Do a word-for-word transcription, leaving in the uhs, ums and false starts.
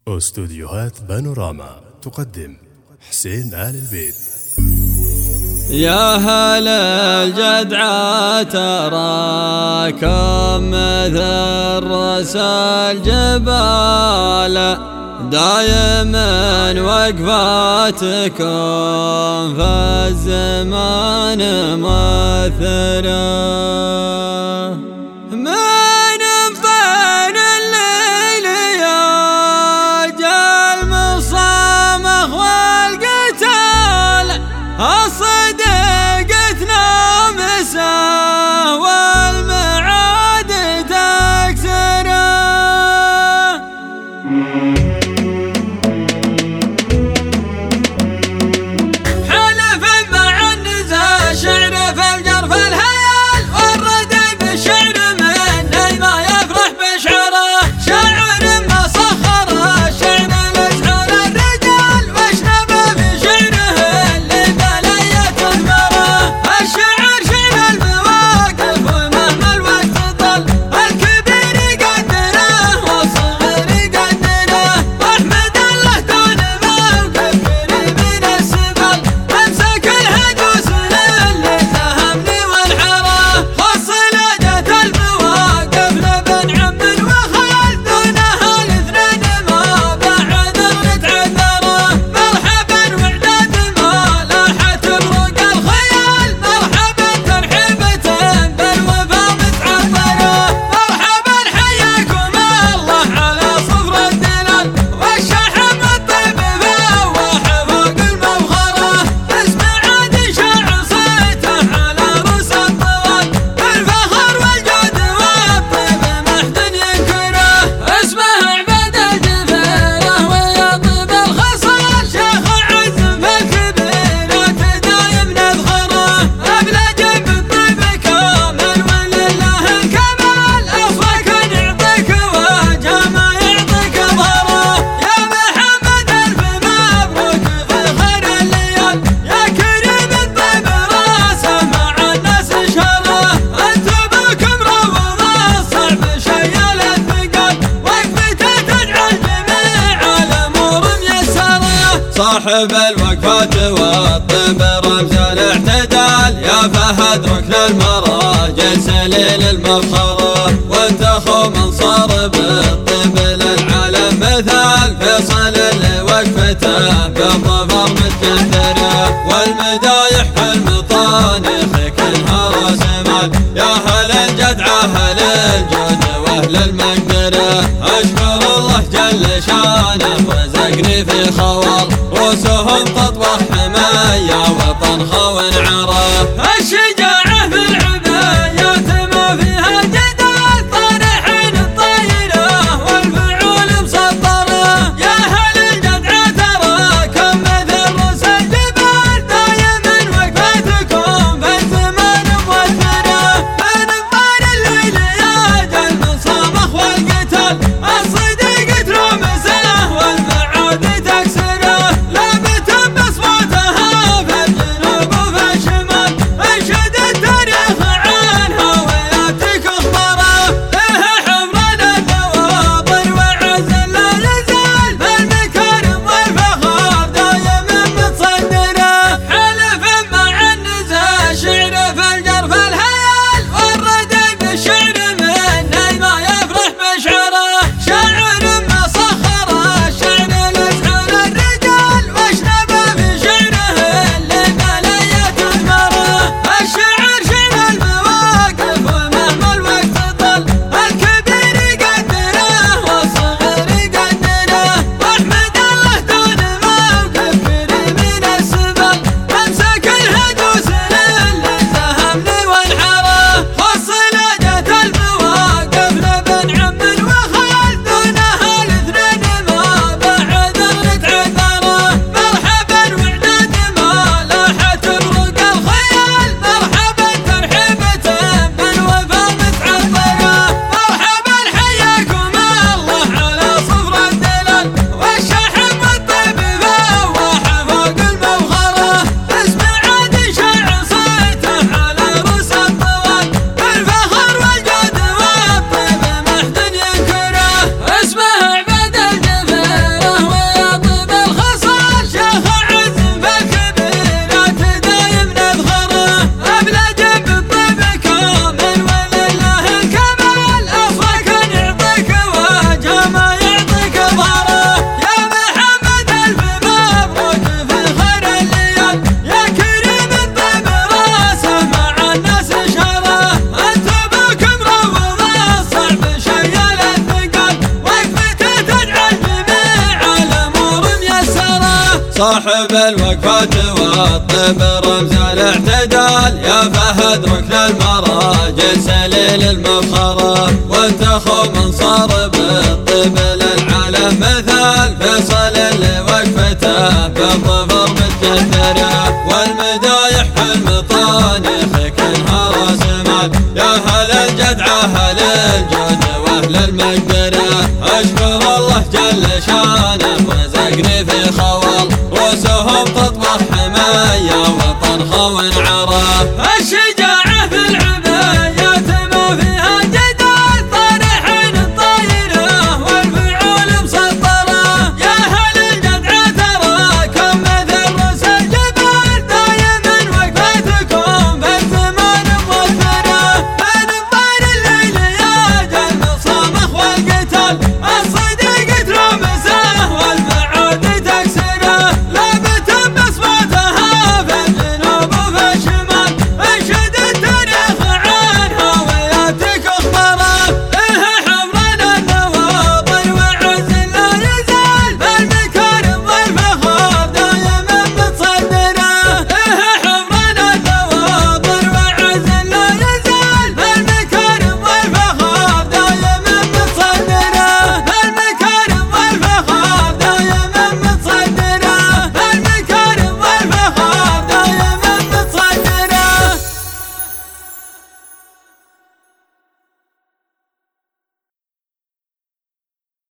استوديوهات بانوراما تقدم حسين آل البيت. يا هل الجدعة تراكم مثل رأس الجبال، دايما وقفاتكم في الزمان مؤثرة. من فين الليل يجعل مصامخ والقتال، صدقتنا مساه والمعاد تكسره. حلف مع النزاع شعر في الجرف الهيال، والردى بالشعر مني ما يفرح بشعره. شاعر ما سخر الشعر لسحور الرجال، واشنبه في شعره اللي بلية المره. الشعر شعر المواقف ومهما الوقت طال، الكبير يقدره والصغير يقدره. واحمد الله دون موقف قريب السبل، امسك الهجوس للي ساهمني والحرى. خص لجة المواقف لبن عم وخال، دونها الاثنين ما بعد نتعذره. مرحبا وعداد ما لاحت بروق الخيال، مرحبا ترحيبة بالوفا متعبره. مرحبا حياكم الله على صفر الدلال، والشحم الطيب فواح فوق المبخره. اسمع عاد شاع صيته على رؤوس الطوال، الفخر والجود والطيب محد ينكره. اسمه عباد الجبيره ويطيب الخصال، شيخ عز في الكبيرات دايم نذخره. ابلج بالطيب كامل ولله الكمال، اصلك نعطيك وجه ما يعطيك ظهره. يا محمد الف مبروك في خير الليال، يا كريم الطيب راسه مع الناس شره. انتم بكم روض الصعب شيال الثقال، وقفته تجعل جميع الامور ميسره. صاحب الوقفات والطيب رمز الاعتدال، يا فهد ركن المراجل سليل المفخره. وانت اخو منصار بالطيب للعالم مثال، فيصل اللي وقفته بالظفر متكثره. والمدايح في المطانخ كلها راس مال، يا اهل الجدعه اهل الجود واهل المقدره. اشكر الله جل شانه رزقني في خوال، رؤوسهم تطوح حمايه وطنخه ونعره. الشجاعه في العبايات ما فيها جدال، طارحين الطيره والفعول مسطره. يا اهل الجدعه تراكم مثل رؤوس الجبال، دايما وقفتكم في الزمان مؤثره. من ابطال الليل يجعل من صامخ والقتال، الصديق ترمسه والمعاد تكسره. لابت باصواتها في الجنوب وفي الشمال، صاحب الوقفات والطب رمز الاعتدال، يا فهد ركن المراجل سليل المفخرة، وانت اخو من صار بالطب للعالم مثال، فيصل اللي وقفته بالظفر متجثرة، والمدايح في المطانيخ كلها راس مال، يا اهل الجدعة اهل الجود واهل المقدرة، اشكر الله جل شانه